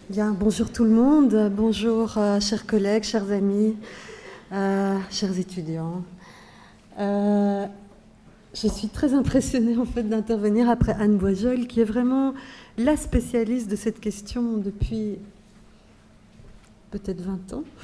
Bien, bonjour tout le monde, bonjour chers collègues, chers amis, chers étudiants. Je suis très impressionnée en fait d'intervenir après Anne Boisjol, qui est vraiment la spécialiste de cette question depuis peut-être 20 ans.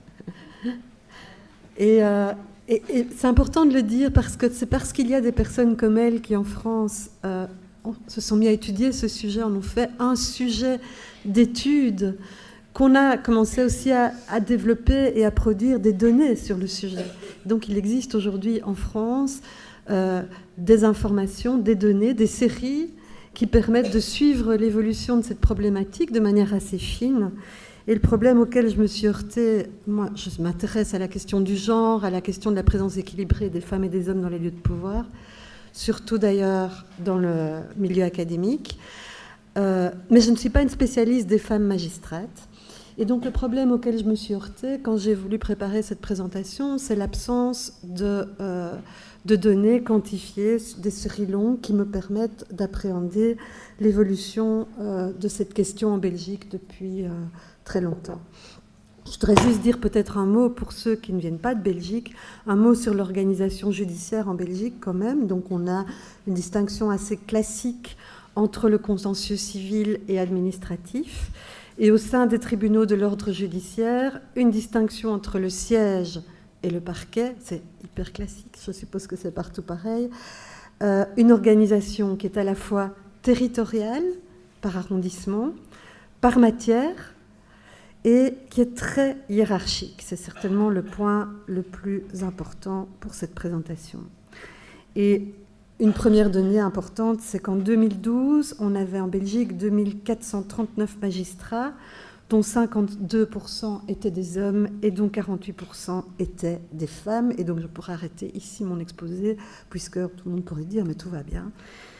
Et c'est important de le dire parce que c'est parce qu'il y a des personnes comme elle qui en France se sont mis à étudier ce sujet, en ont fait un sujet d'étude, qu'on a commencé aussi à développer et à produire des données sur le sujet. Donc il existe aujourd'hui en France des informations, des données, des séries qui permettent de suivre l'évolution de cette problématique de manière assez fine. Et le problème auquel je me suis heurtée, moi je m'intéresse à la question du genre, à la question de la présence équilibrée des femmes et des hommes dans les lieux de pouvoir, surtout d'ailleurs dans le milieu académique. Mais je ne suis pas une spécialiste des femmes magistrates. Et donc le problème auquel je me suis heurtée quand j'ai voulu préparer cette présentation, c'est l'absence de données quantifiées, des séries longues qui me permettent d'appréhender l'évolution de cette question en Belgique depuis très longtemps. Je voudrais juste dire peut-être un mot pour ceux qui ne viennent pas de Belgique, un mot sur l'organisation judiciaire en Belgique quand même. Donc on a une distinction assez classique entre le contentieux civil et administratif, et au sein des tribunaux de l'ordre judiciaire, une distinction entre le siège et le parquet, c'est hyper classique, je suppose que c'est partout pareil, une organisation qui est à la fois territoriale, par arrondissement, par matière, et qui est très hiérarchique. C'est certainement le point le plus important pour cette présentation. Et une première donnée importante, c'est qu'en 2012, on avait en Belgique 2439 magistrats, dont 52% étaient des hommes et dont 48% étaient des femmes. Et donc je pourrais arrêter ici mon exposé, puisque tout le monde pourrait dire « mais tout va bien ».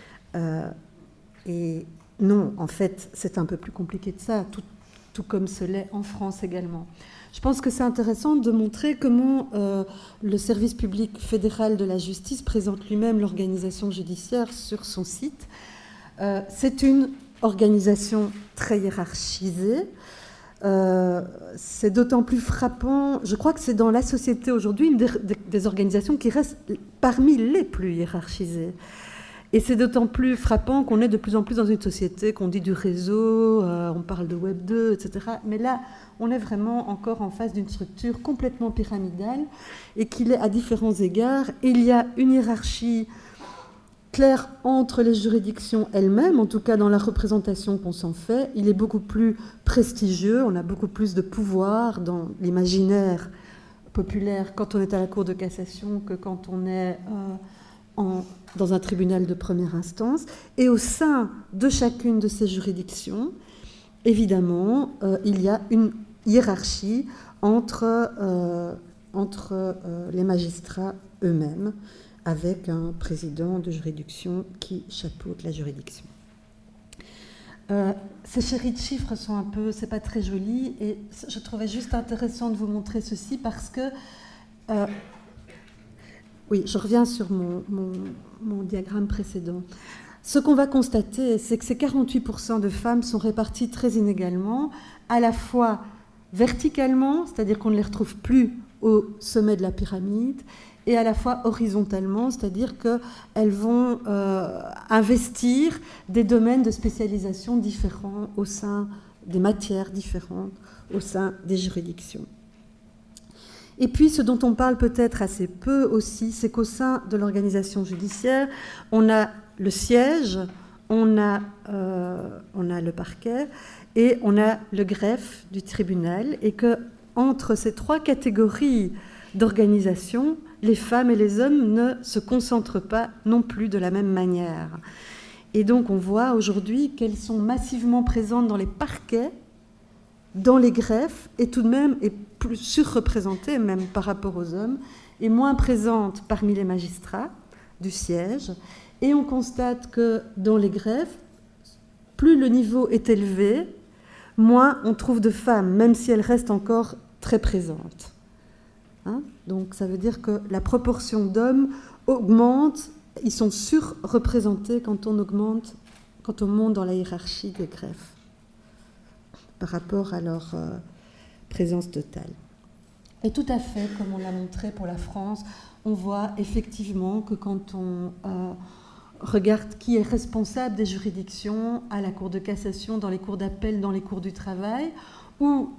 Et non, en fait, c'est un peu plus compliqué que ça, tout comme ce l'est en France également. Je pense que c'est intéressant de montrer comment le service public fédéral de la justice présente lui-même l'organisation judiciaire sur son site. C'est une organisation très hiérarchisée. C'est d'autant plus frappant, je crois que c'est dans la société aujourd'hui une des organisations qui reste parmi les plus hiérarchisées. Et c'est d'autant plus frappant qu'on est de plus en plus dans une société qu'on dit du réseau, on parle de Web 2, etc. Mais là, on est vraiment encore en face d'une structure complètement pyramidale et qu'il est à différents égards. Il y a une hiérarchie claire entre les juridictions elles-mêmes, en tout cas dans la représentation qu'on s'en fait. Il est beaucoup plus prestigieux, on a beaucoup plus de pouvoir dans l'imaginaire populaire quand on est à la Cour de cassation que quand on est dans un tribunal de première instance. Et au sein de chacune de ces juridictions, évidemment, il y a une hiérarchie entre les magistrats eux-mêmes, avec un président de juridiction qui chapeaute la juridiction. Ces séries de chiffres sont un peu, c'est pas très joli, et je trouvais juste intéressant de vous montrer ceci parce que oui, je reviens sur mon diagramme précédent. Ce qu'on va constater, c'est que ces 48% de femmes sont réparties très inégalement, à la fois verticalement, c'est-à-dire qu'on ne les retrouve plus au sommet de la pyramide, et à la fois horizontalement, c'est-à-dire qu'elles vont investir des domaines de spécialisation différents au sein des matières différentes, au sein des juridictions. Et puis, ce dont on parle peut-être assez peu aussi, c'est qu'au sein de l'organisation judiciaire, on a le siège, on a le parquet et on a le greffe du tribunal, et qu'entre ces trois catégories d'organisation, les femmes et les hommes ne se concentrent pas non plus de la même manière. Et donc, on voit aujourd'hui qu'elles sont massivement présentes dans les parquets, dans les greffes, et tout de même est plus surreprésentée, même par rapport aux hommes, et moins présente parmi les magistrats du siège. Et on constate que dans les greffes, plus le niveau est élevé, moins on trouve de femmes, même si elles restent encore très présentes. Donc ça veut dire que la proportion d'hommes augmente, ils sont surreprésentés quand on monte dans la hiérarchie des greffes. par rapport à leur présence totale. Et tout à fait, comme on l'a montré pour la France, on voit effectivement que quand on regarde qui est responsable des juridictions à la Cour de cassation, dans les cours d'appel, dans les cours du travail ou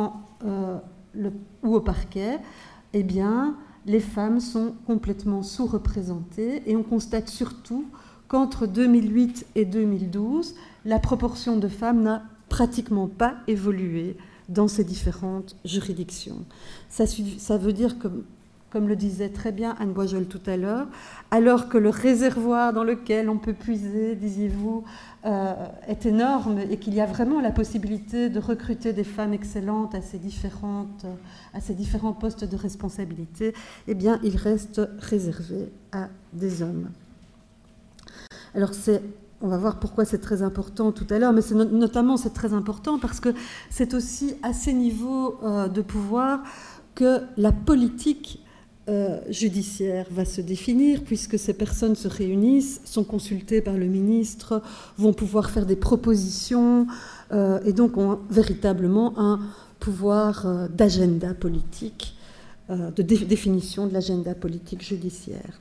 au parquet, eh bien, les femmes sont complètement sous-représentées et on constate surtout qu'entre 2008 et 2012, la proportion de femmes n'a pratiquement pas évolué dans ces différentes juridictions. Ça veut dire que, comme le disait très bien Anne Boisjol tout à l'heure, alors que le réservoir dans lequel on peut puiser, disiez-vous, est énorme et qu'il y a vraiment la possibilité de recruter des femmes excellentes à ces différents postes de responsabilité, eh bien, il reste réservé à des hommes. Alors on va voir pourquoi c'est très important tout à l'heure, mais notamment c'est très important parce que c'est aussi à ces niveaux de pouvoir que la politique judiciaire va se définir, puisque ces personnes se réunissent, sont consultées par le ministre, vont pouvoir faire des propositions et donc ont véritablement un pouvoir d'agenda politique, de définition de l'agenda politique judiciaire.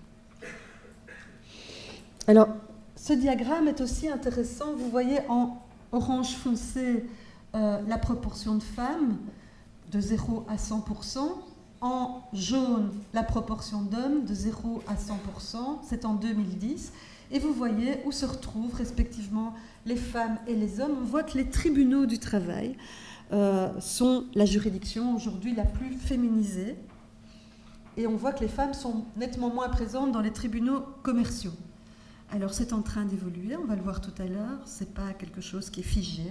Alors, ce diagramme est aussi intéressant. Vous voyez en orange foncé la proportion de femmes de 0 à 100%. En jaune, la proportion d'hommes de 0 à 100%. C'est en 2010. Et vous voyez où se retrouvent respectivement les femmes et les hommes. On voit que les tribunaux du travail sont la juridiction aujourd'hui la plus féminisée. Et on voit que les femmes sont nettement moins présentes dans les tribunaux commerciaux. Alors c'est en train d'évoluer, on va le voir tout à l'heure, ce n'est pas quelque chose qui est figé.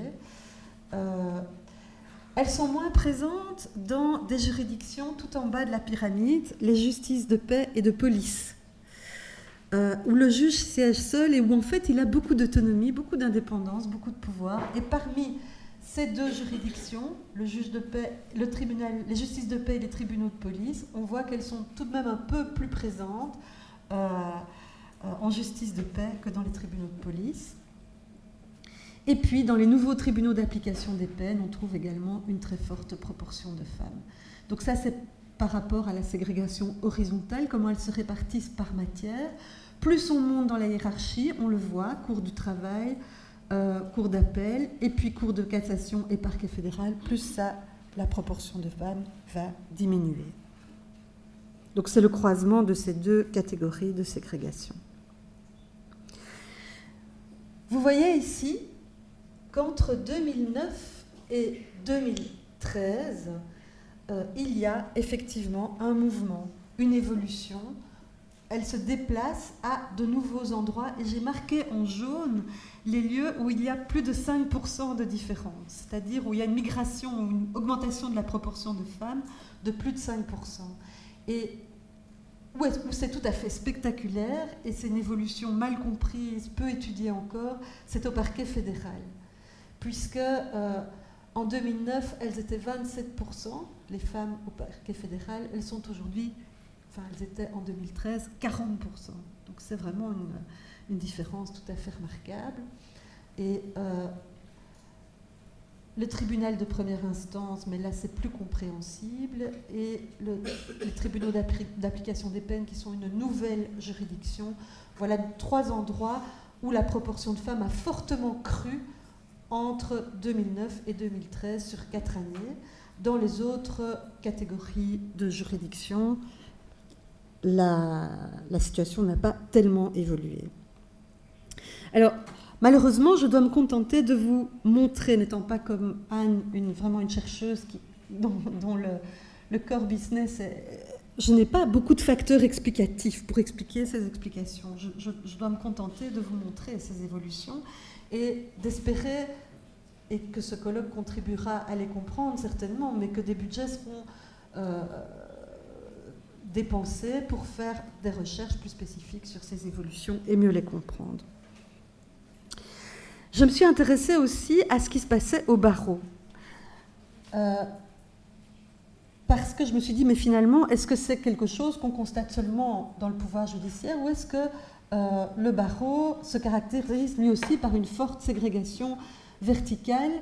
Elles sont moins présentes dans des juridictions tout en bas de la pyramide, les justices de paix et de police, où le juge siège seul et où en fait il a beaucoup d'autonomie, beaucoup d'indépendance, beaucoup de pouvoir. Et parmi ces deux juridictions, le juge de paix, le tribunal, les justices de paix et les tribunaux de police, on voit qu'elles sont tout de même un peu plus présentes en justice de paix que dans les tribunaux de police. Et puis, dans les nouveaux tribunaux d'application des peines, on trouve également une très forte proportion de femmes. Donc ça, c'est par rapport à la ségrégation horizontale, comment elles se répartissent par matière. Plus on monte dans la hiérarchie, on le voit, cour du travail, cour d'appel, et puis cour de cassation et parquet fédéral, plus ça, la proportion de femmes va diminuer. Donc c'est le croisement de ces deux catégories de ségrégation. Vous voyez ici qu'entre 2009 et 2013, il y a effectivement un mouvement, une évolution. Elle se déplace à de nouveaux endroits et j'ai marqué en jaune les lieux où il y a plus de 5% de différence, c'est-à-dire où il y a une migration ou une augmentation de la proportion de femmes de plus de 5%. Et où c'est tout à fait spectaculaire et c'est une évolution mal comprise, peu étudiée encore, c'est au parquet fédéral. Puisque en 2009, elles étaient 27%, les femmes au parquet fédéral, elles sont aujourd'hui, elles étaient en 2013, 40%. Donc c'est vraiment une différence tout à fait remarquable. Et le tribunal de première instance, mais là c'est plus compréhensible, et les tribunaux d'application des peines qui sont une nouvelle juridiction. Voilà 3 endroits où la proportion de femmes a fortement cru entre 2009 et 2013 sur 4 années. Dans les autres catégories de juridiction, la situation n'a pas tellement évolué. Alors, malheureusement, je dois me contenter de vous montrer, n'étant pas comme Anne, vraiment une chercheuse dont le core business je n'ai pas beaucoup de facteurs explicatifs pour expliquer ces explications. Je dois me contenter de vous montrer ces évolutions et d'espérer, et que ce colloque contribuera à les comprendre certainement, mais que des budgets seront dépensés pour faire des recherches plus spécifiques sur ces évolutions et mieux les comprendre. Je me suis intéressée aussi à ce qui se passait au barreau. Parce que je me suis dit, mais finalement, est-ce que c'est quelque chose qu'on constate seulement dans le pouvoir judiciaire ou est-ce que le barreau se caractérise lui aussi par une forte ségrégation verticale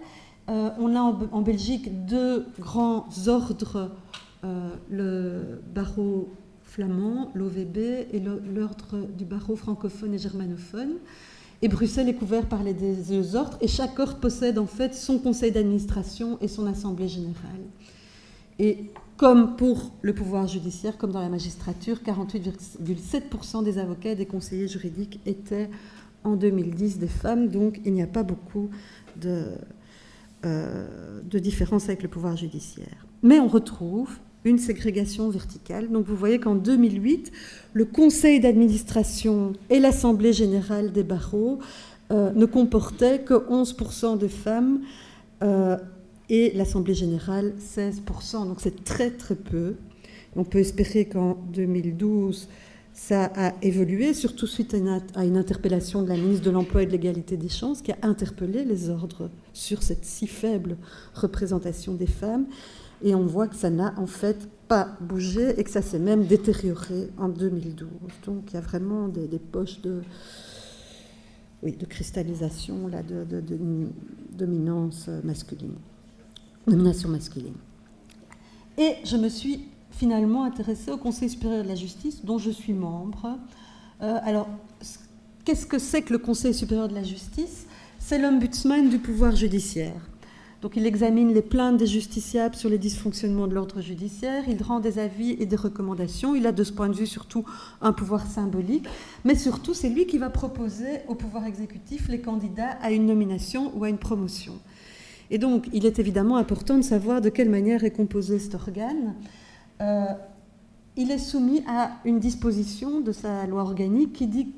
On a en Belgique 2 grands ordres, le barreau flamand, l'OVB, et l'ordre du barreau francophone et germanophone. Et Bruxelles est couvert par les 2 ordres, et chaque ordre possède en fait son conseil d'administration et son assemblée générale. Et comme pour le pouvoir judiciaire, comme dans la magistrature, 48,7% des avocats et des conseillers juridiques étaient en 2010 des femmes, donc il n'y a pas beaucoup de différence avec le pouvoir judiciaire. Mais on retrouve une ségrégation verticale. Donc vous voyez qu'en 2008, le conseil d'administration et l'assemblée générale des barreaux ne comportaient que 11% de femmes et l'assemblée générale 16%. Donc c'est très très peu. On peut espérer qu'en 2012, ça a évolué, surtout suite à une interpellation de la ministre de l'Emploi et de l'Égalité des chances qui a interpellé les ordres sur cette si faible représentation des femmes. Et on voit que ça n'a en fait pas bougé et que ça s'est même détérioré en 2012. Donc il y a vraiment des poches de cristallisation, là, de dominance masculine, domination masculine. Et je me suis finalement intéressée au Conseil supérieur de la justice, dont je suis membre. Alors, qu'est-ce que c'est que le Conseil supérieur de la justice ? C'est l'ombudsman du pouvoir judiciaire. Donc il examine les plaintes des justiciables sur les dysfonctionnements de l'ordre judiciaire, il rend des avis et des recommandations, il a de ce point de vue surtout un pouvoir symbolique, mais surtout c'est lui qui va proposer au pouvoir exécutif les candidats à une nomination ou à une promotion. Et donc il est évidemment important de savoir de quelle manière est composé cet organe. Il est soumis à une disposition de sa loi organique qui dit...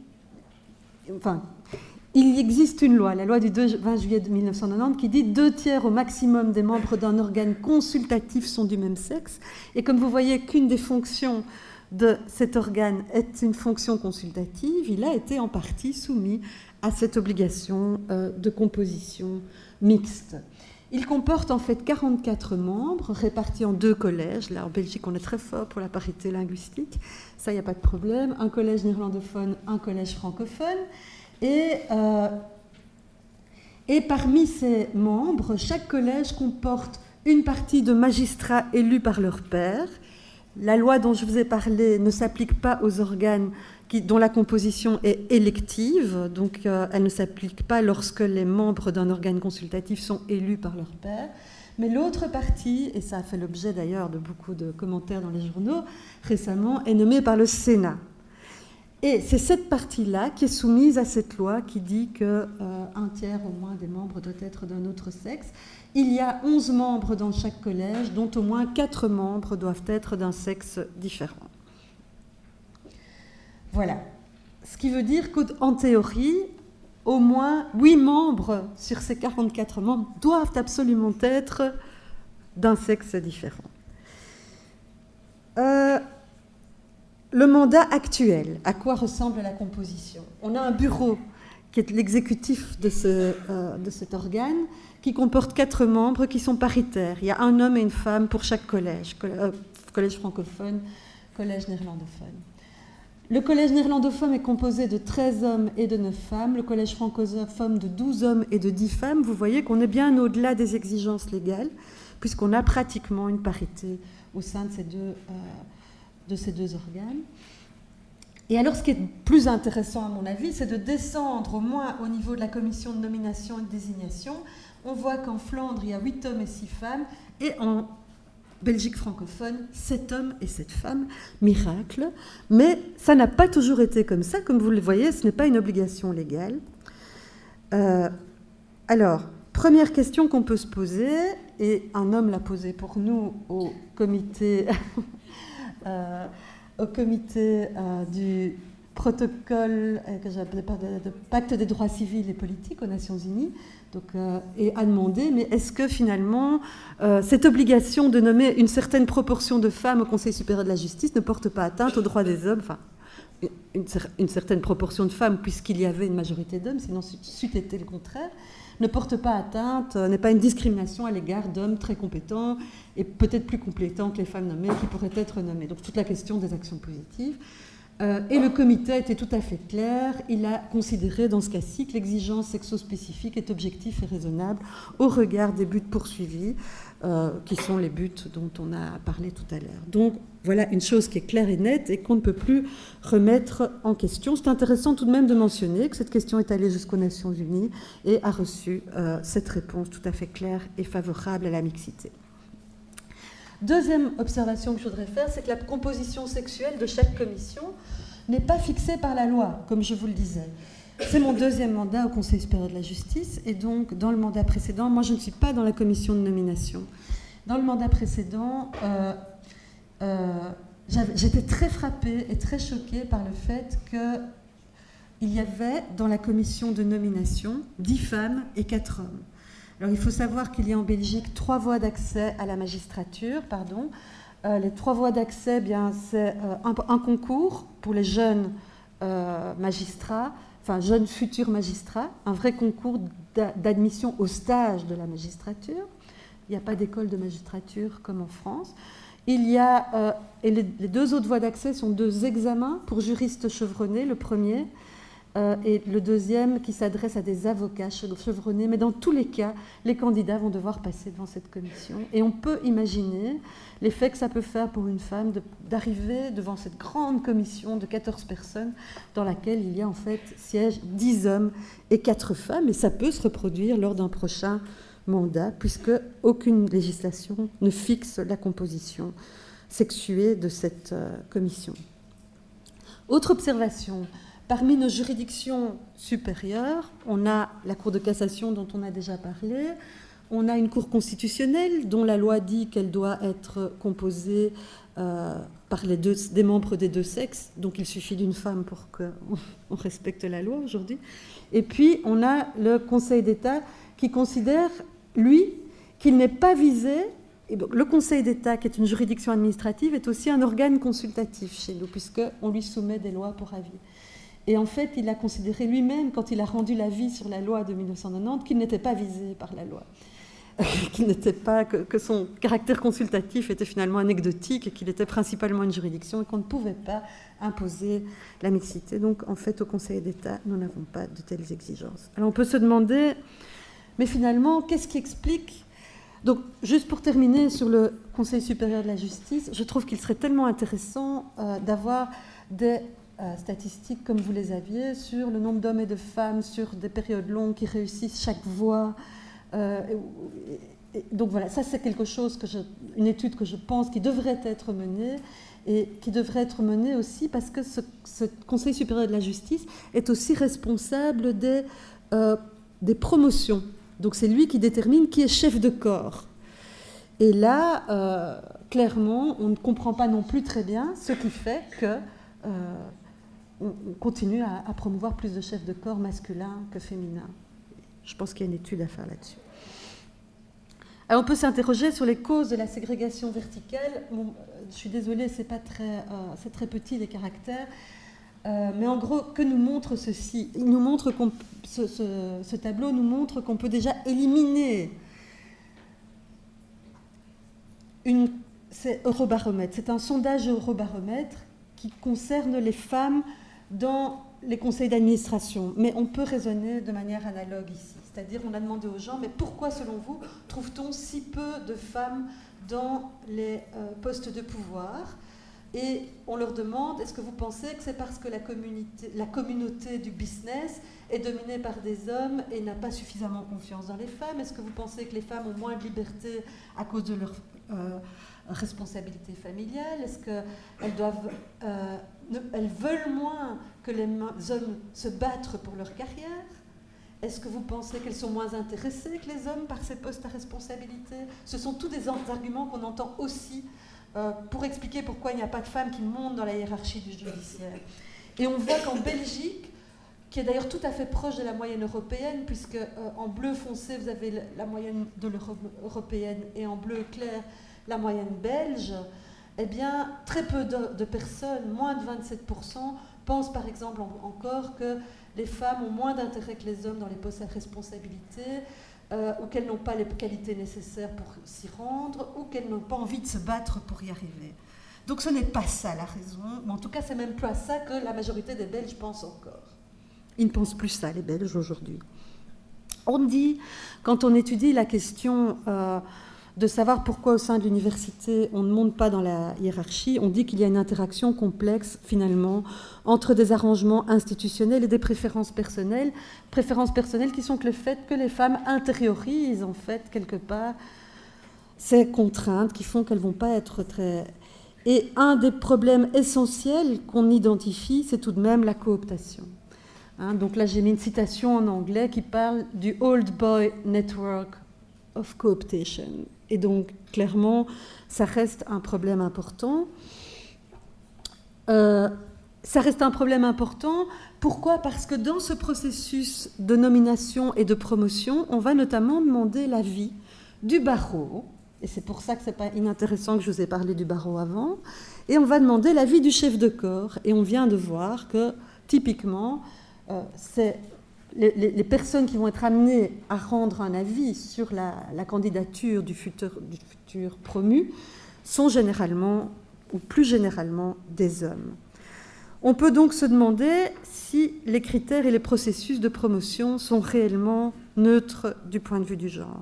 Il existe une loi, la loi du 20 juillet 1990, qui dit 2/3 au maximum des membres d'un organe consultatif sont du même sexe. Et comme vous voyez qu'une des fonctions de cet organe est une fonction consultative, il a été en partie soumis à cette obligation de composition mixte. Il comporte en fait 44 membres répartis en 2 collèges. Là, en Belgique, on est très fort pour la parité linguistique. Ça, il n'y a pas de problème. Un collège néerlandophone, un collège francophone. Et parmi ces membres, chaque collège comporte une partie de magistrats élus par leur pairs. La loi dont je vous ai parlé ne s'applique pas aux organes dont la composition est élective, donc elle ne s'applique pas lorsque les membres d'un organe consultatif sont élus par leur pairs. Mais l'autre partie, et ça a fait l'objet d'ailleurs de beaucoup de commentaires dans les journaux récemment, est nommée par le Sénat. Et c'est cette partie-là qui est soumise à cette loi qui dit qu'un tiers au moins des membres doit être d'un autre sexe. Il y a 11 membres dans chaque collège, dont au moins 4 membres doivent être d'un sexe différent. Voilà. Ce qui veut dire qu'en théorie, au moins 8 membres sur ces 44 membres doivent absolument être d'un sexe différent. Le mandat actuel, à quoi ressemble la composition ? On a un bureau qui est l'exécutif de cet organe, qui comporte 4 membres qui sont paritaires. Il y a un homme et une femme pour chaque collège, collège francophone, collège néerlandophone. Le collège néerlandophone est composé de 13 hommes et de 9 femmes, le collège francophone de 12 hommes et de 10 femmes. Vous voyez qu'on est bien au-delà des exigences légales, puisqu'on a pratiquement une parité au sein de ces deux organes. Et alors, ce qui est plus intéressant, à mon avis, c'est de descendre au moins au niveau de la commission de nomination et de désignation. On voit qu'en Flandre, il y a 8 hommes et 6 femmes, et en Belgique francophone, 7 hommes et 7 femmes. Miracle. Mais ça n'a pas toujours été comme ça. Comme vous le voyez, ce n'est pas une obligation légale. Alors, première question qu'on peut se poser, et un homme l'a posée pour nous au comité... du protocole que j'appelais de pacte des droits civils et politiques aux Nations Unies, donc, et a demandé, mais est-ce que finalement cette obligation de nommer une certaine proportion de femmes au Conseil supérieur de la justice ne porte pas atteinte aux droits des hommes, enfin une certaine proportion de femmes puisqu'il y avait une majorité d'hommes, sinon c'eût été le contraire, ne porte pas atteinte, n'est pas une discrimination à l'égard d'hommes très compétents et peut-être plus compétents que les femmes nommées qui pourraient être nommées. Donc toute la question des actions positives. Et le comité a été tout à fait clair. Il a considéré dans ce cas-ci que l'exigence sexo-spécifique est objective et raisonnable au regard des buts poursuivis, qui sont les buts dont on a parlé tout à l'heure. Donc voilà une chose qui est claire et nette et qu'on ne peut plus remettre en question. C'est intéressant tout de même de mentionner que cette question est allée jusqu'aux Nations Unies et a reçu cette réponse tout à fait claire et favorable à la mixité. Deuxième observation que je voudrais faire, c'est que la composition sexuelle de chaque commission n'est pas fixée par la loi, comme je vous le disais. C'est mon deuxième mandat au Conseil supérieur de la justice, et donc dans le mandat précédent, moi je ne suis pas dans la commission de nomination. Dans le mandat précédent, j'étais très frappée et très choquée par le fait qu'il y avait dans la commission de nomination 10 femmes et 4 hommes. Alors, il faut savoir qu'il y a en Belgique 3 voies d'accès à la magistrature. Les 3 voies d'accès, c'est un concours pour les jeunes magistrats, enfin jeunes futurs magistrats, un vrai concours d'admission au stage de la magistrature. Il n'y a pas d'école de magistrature comme en France. Il y a, et les 2 autres voies d'accès sont 2 examens pour juristes chevronnés, le premier, et le deuxième qui s'adresse à des avocats chevronnés. Mais dans tous les cas, les candidats vont devoir passer devant cette commission. Et on peut imaginer l'effet que ça peut faire pour une femme d'arriver devant cette grande commission de 14 personnes dans laquelle il y a en fait siègent 10 hommes et 4 femmes. Et ça peut se reproduire lors d'un prochain mandat, puisque aucune législation ne fixe la composition sexuée de cette commission. Autre observation. Parmi nos juridictions supérieures, on a la Cour de cassation dont on a déjà parlé, on a une Cour constitutionnelle dont la loi dit qu'elle doit être composée par des membres des 2 sexes, donc il suffit d'une femme pour qu'on respecte la loi aujourd'hui. Et puis on a le Conseil d'État qui considère, lui, qu'il n'est pas visé. Et donc, le Conseil d'État, qui est une juridiction administrative, est aussi un organe consultatif chez nous, puisqu'on lui soumet des lois pour avis. Et en fait, il a considéré lui-même, quand il a rendu l'avis sur la loi de 1990, qu'il n'était pas visé par la loi, que son caractère consultatif était finalement anecdotique, et qu'il était principalement une juridiction, et qu'on ne pouvait pas imposer la mixité. Donc, en fait, au Conseil d'État, nous n'avons pas de telles exigences. Alors, on peut se demander, mais finalement, qu'est-ce qui explique... Donc, juste pour terminer sur le Conseil supérieur de la justice, je trouve qu'il serait tellement intéressant d'avoir des... statistiques comme vous les aviez sur le nombre d'hommes et de femmes sur des périodes longues qui réussissent chaque voie. Donc voilà, ça c'est quelque chose, une étude que je pense qui devrait être menée et qui devrait être menée aussi parce que ce Conseil supérieur de la justice est aussi responsable des promotions. Donc c'est lui qui détermine qui est chef de corps. Et là, clairement, on ne comprend pas non plus très bien ce qui fait que on continue à promouvoir plus de chefs de corps masculins que féminins. Je pense qu'il y a une étude à faire là-dessus. Alors on peut s'interroger sur les causes de la ségrégation verticale. Bon, je suis désolée, c'est très petit les caractères, mais en gros, que nous montre ceci ? Il nous montre ce tableau nous montre qu'on peut déjà éliminer c'est Eurobaromètre. C'est un sondage Eurobaromètre qui concerne les femmes dans les conseils d'administration. Mais on peut raisonner de manière analogue ici. C'est-à-dire, on a demandé aux gens, mais pourquoi, selon vous, trouve-t-on si peu de femmes dans les postes de pouvoir ? Et on leur demande, est-ce que vous pensez que c'est parce que la communauté du business est dominée par des hommes et n'a pas suffisamment confiance dans les femmes ? Est-ce que vous pensez que les femmes ont moins de liberté à cause de leur responsabilité familiale ? Est-ce qu'elles elles veulent moins que les hommes se battent pour leur carrière ? Est-ce que vous pensez qu'elles sont moins intéressées que les hommes par ces postes à responsabilité ? Ce sont tous des arguments qu'on entend aussi pour expliquer pourquoi il n'y a pas de femmes qui montent dans la hiérarchie du judiciaire. Et on voit qu'en Belgique, qui est d'ailleurs tout à fait proche de la moyenne européenne, puisque en bleu foncé, vous avez la moyenne de l'Europe européenne et en bleu clair, la moyenne belge, eh bien, très peu de personnes, moins de 27%, pensent par exemple encore que les femmes ont moins d'intérêt que les hommes dans les postes à responsabilité, ou qu'elles n'ont pas les qualités nécessaires pour s'y rendre, ou qu'elles n'ont pas envie de se battre pour y arriver. Donc ce n'est pas ça la raison, mais en tout cas c'est même pas ça que la majorité des Belges pensent encore. Ils ne pensent plus ça, les Belges, aujourd'hui. On dit, quand on étudie la question de savoir pourquoi au sein de l'université on ne monte pas dans la hiérarchie, on dit qu'il y a une interaction complexe finalement entre des arrangements institutionnels et des préférences personnelles qui sont que le fait que les femmes intériorisent en fait quelque part ces contraintes qui font qu'elles ne vont pas être très... Et un des problèmes essentiels qu'on identifie, c'est tout de même la cooptation. Donc là j'ai mis une citation en anglais qui parle du Old Boy Network of Cooptation. Et donc, clairement, ça reste un problème important. Ça reste un problème important. Pourquoi ? Parce que dans ce processus de nomination et de promotion, on va notamment demander l'avis du barreau. Et c'est pour ça que ce n'est pas inintéressant que je vous ai parlé du barreau avant. Et on va demander l'avis du chef de corps. Et on vient de voir que, typiquement, c'est... Les personnes qui vont être amenées à rendre un avis sur la candidature du futur promu sont généralement, ou plus généralement, des hommes. On peut donc se demander si les critères et les processus de promotion sont réellement neutres du point de vue du genre.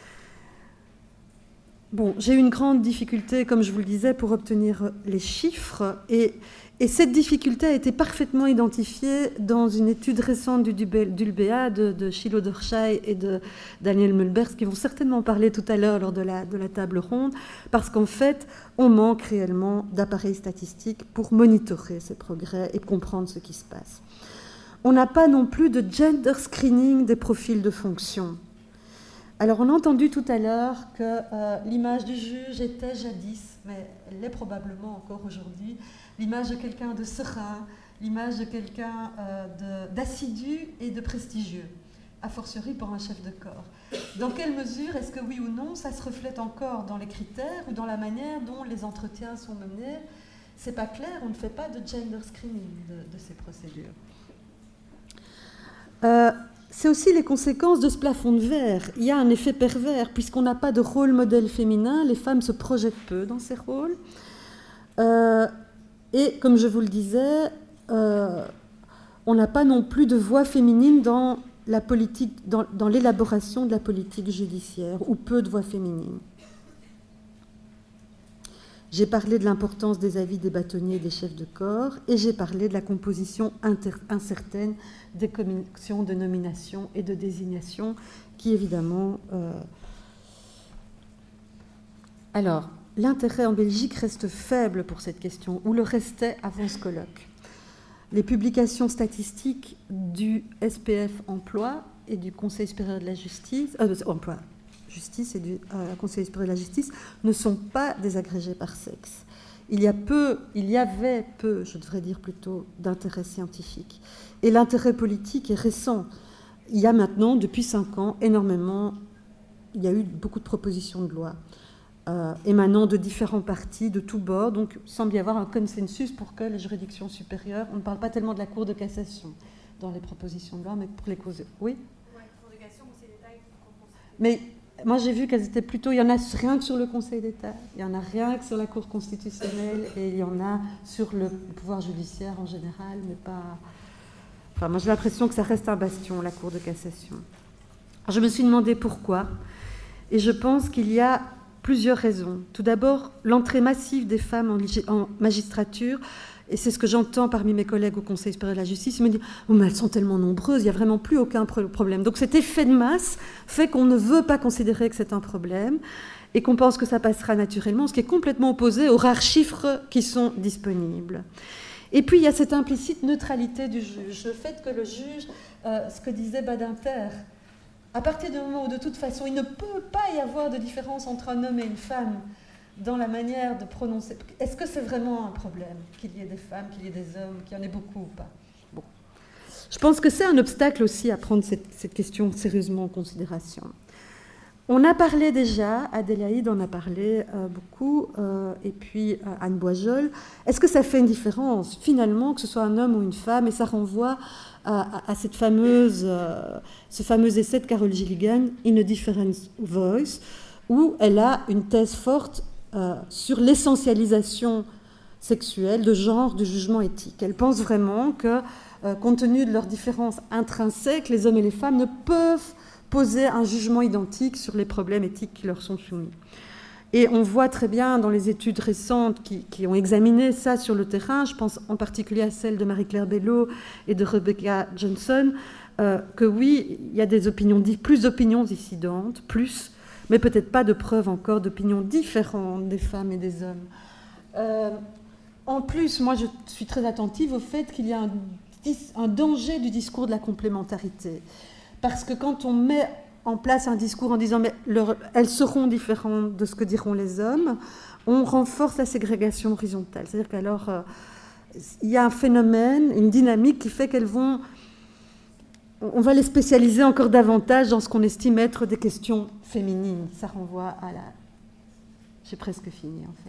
Bon, j'ai eu une grande difficulté, comme je vous le disais, pour obtenir les chiffres, et cette difficulté a été parfaitement identifiée dans une étude récente d'Ulbea, de Shiloh Dorshai et de Daniel Mulbers, qui vont certainement parler tout à l'heure lors de la table ronde, parce qu'en fait, on manque réellement d'appareils statistiques pour monitorer ces progrès et comprendre ce qui se passe. On n'a pas non plus de gender screening des profils de fonction. Alors, on a entendu tout à l'heure que l'image du juge était jadis, mais elle l'est probablement encore aujourd'hui, l'image de quelqu'un de serein, l'image de quelqu'un d'assidu et de prestigieux, a fortiori pour un chef de corps. Dans quelle mesure est-ce que oui ou non, ça se reflète encore dans les critères ou dans la manière dont les entretiens sont menés ? C'est pas clair, on ne fait pas de gender screening de ces procédures. C'est aussi les conséquences de ce plafond de verre. Il y a un effet pervers, puisqu'on n'a pas de rôle modèle féminin, les femmes se projettent peu dans ces rôles. Et comme je vous le disais, on n'a pas non plus de voix féminine dans la politique, dans l'élaboration de la politique judiciaire, ou peu de voix féminines. J'ai parlé de l'importance des avis des bâtonniers et des chefs de corps, et j'ai parlé de la composition incertaine des commissions de nomination et de désignation, qui évidemment... Alors, l'intérêt en Belgique reste faible pour cette question, ou le restait avant ce colloque. Les publications statistiques du SPF Emploi et du Conseil supérieur de la justice... Justice et du Conseil supérieur de la justice ne sont pas désagrégés par sexe. Il y avait peu, je devrais dire plutôt, d'intérêt scientifique. Et l'intérêt politique est récent. Il y a maintenant, depuis 5 ans, énormément, il y a eu beaucoup de propositions de loi émanant de différents partis, de tous bords. Donc, il semble y avoir un consensus pour que les juridictions supérieures, on ne parle pas tellement de la Cour de cassation dans les propositions de loi, mais pour les causes... Oui ? Oui, Cour de cassation, Conseil d'État, mais moi, j'ai vu qu'elles étaient plutôt... Il y en a rien que sur le Conseil d'État, il y en a rien que sur la Cour constitutionnelle, et il y en a sur le pouvoir judiciaire en général, mais pas... Enfin, moi, j'ai l'impression que ça reste un bastion, la Cour de cassation. Alors, je me suis demandé pourquoi, et je pense qu'il y a plusieurs raisons. Tout d'abord, l'entrée massive des femmes en magistrature, et c'est ce que j'entends parmi mes collègues au Conseil supérieur de la justice, ils me disent « Oh, mais elles sont tellement nombreuses, il n'y a vraiment plus aucun problème. » Donc cet effet de masse fait qu'on ne veut pas considérer que c'est un problème et qu'on pense que ça passera naturellement, ce qui est complètement opposé aux rares chiffres qui sont disponibles. Et puis il y a cette implicite neutralité du juge, le fait que le juge, ce que disait Badinter, à partir du moment où de toute façon il ne peut pas y avoir de différence entre un homme et une femme, dans la manière de prononcer. Est-ce que c'est vraiment un problème qu'il y ait des femmes, qu'il y ait des hommes, qu'il y en ait beaucoup ou pas ? Bon. Je pense que c'est un obstacle aussi à prendre cette question sérieusement en considération. On a parlé déjà, Adélaïde en a parlé beaucoup, et puis Anne Boisjol. Est-ce que ça fait une différence, finalement, que ce soit un homme ou une femme ? Et ça renvoie à ce fameux essai de Carol Gilligan, In a Different Voice, où elle a une thèse forte sur l'essentialisation sexuelle, de genre, du jugement éthique. Elles pensent vraiment que, compte tenu de leurs différences intrinsèques, les hommes et les femmes ne peuvent poser un jugement identique sur les problèmes éthiques qui leur sont soumis. Et on voit très bien dans les études récentes qui ont examiné ça sur le terrain, je pense en particulier à celle de Marie-Claire Bello et de Rebecca Johnson, que oui, il y a des opinions, plus d'opinions dissidentes, mais peut-être pas de preuves encore d'opinions différentes des femmes et des hommes. En plus, moi je suis très attentive au fait qu'il y a un danger du discours de la complémentarité. Parce que quand on met en place un discours en disant mais elles seront différentes de ce que diront les hommes, on renforce la ségrégation horizontale. C'est-à-dire qu'alors, il y a un phénomène, une dynamique qui fait on va les spécialiser encore davantage dans ce qu'on estime être des questions féminines. Ça renvoie à la... J'ai presque fini, en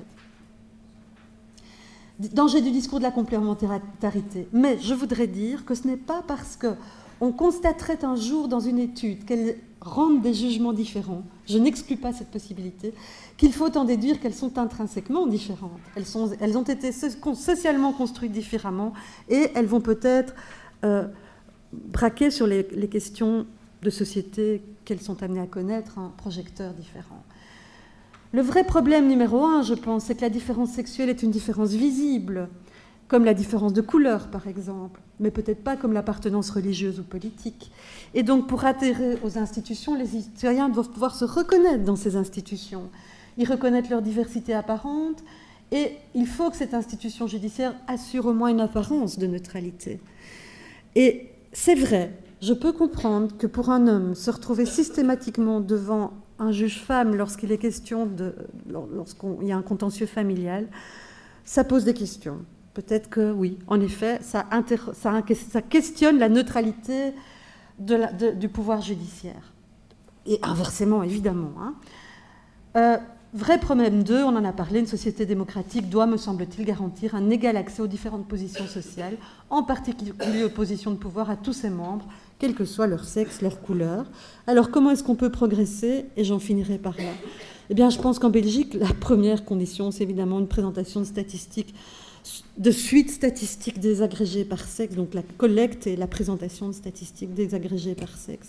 fait. Danger du discours de la complémentarité. Mais je voudrais dire que ce n'est pas parce qu'on constaterait un jour dans une étude qu'elles rendent des jugements différents, je n'exclus pas cette possibilité, qu'il faut en déduire qu'elles sont intrinsèquement différentes. Elles ont été socialement construites différemment et elles vont peut-être braquer sur les questions de société qu'elles sont amenées à connaître un projecteur différent. Le vrai problème numéro 1, je pense, c'est que la différence sexuelle est une différence visible, comme la différence de couleur, par exemple, mais peut-être pas comme l'appartenance religieuse ou politique. Et donc, pour adhérer aux institutions, les citoyens doivent pouvoir se reconnaître dans ces institutions, y reconnaître leur diversité apparente, et il faut que cette institution judiciaire assure au moins une apparence de neutralité. Et c'est vrai, je peux comprendre que pour un homme, se retrouver systématiquement devant un juge-femme lorsqu'il est question lorsqu'il y a un contentieux familial, ça pose des questions. Peut-être que oui, en effet, ça questionne la neutralité du pouvoir judiciaire. Et inversement, évidemment. Vrai problème 2, on en a parlé, une société démocratique doit, me semble-t-il, garantir un égal accès aux différentes positions sociales, en particulier aux positions de pouvoir à tous ses membres, quel que soit leur sexe, leur couleur. Alors comment est-ce qu'on peut progresser ? Et j'en finirai par là. Eh bien, je pense qu'en Belgique, la première condition, c'est évidemment une présentation de statistiques, de suites statistiques désagrégées par sexe, donc la collecte et la présentation de statistiques désagrégées par sexe.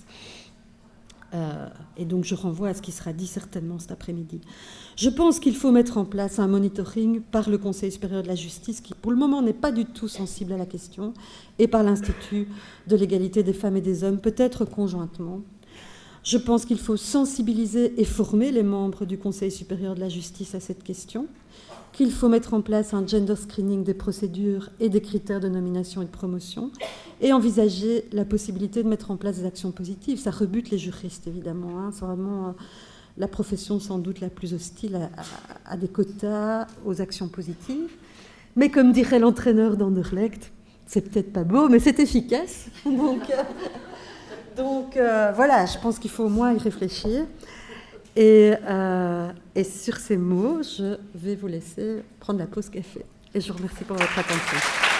Et donc je renvoie à ce qui sera dit certainement cet après-midi. Je pense qu'il faut mettre en place un monitoring par le Conseil supérieur de la justice, qui pour le moment n'est pas du tout sensible à la question, et par l'Institut de l'égalité des femmes et des hommes, peut-être conjointement. Je pense qu'il faut sensibiliser et former les membres du Conseil supérieur de la justice à cette question, qu'il faut mettre en place un gender screening des procédures et des critères de nomination et de promotion, et envisager la possibilité de mettre en place des actions positives. Ça rebute les juristes, évidemment. C'est vraiment la profession sans doute la plus hostile à des quotas, aux actions positives. Mais comme dirait l'entraîneur d'Anderlecht, c'est peut-être pas beau, mais c'est efficace. Donc voilà, je pense qu'il faut au moins y réfléchir. Et sur ces mots, je vais vous laisser prendre la pause café. Et je vous remercie pour votre attention.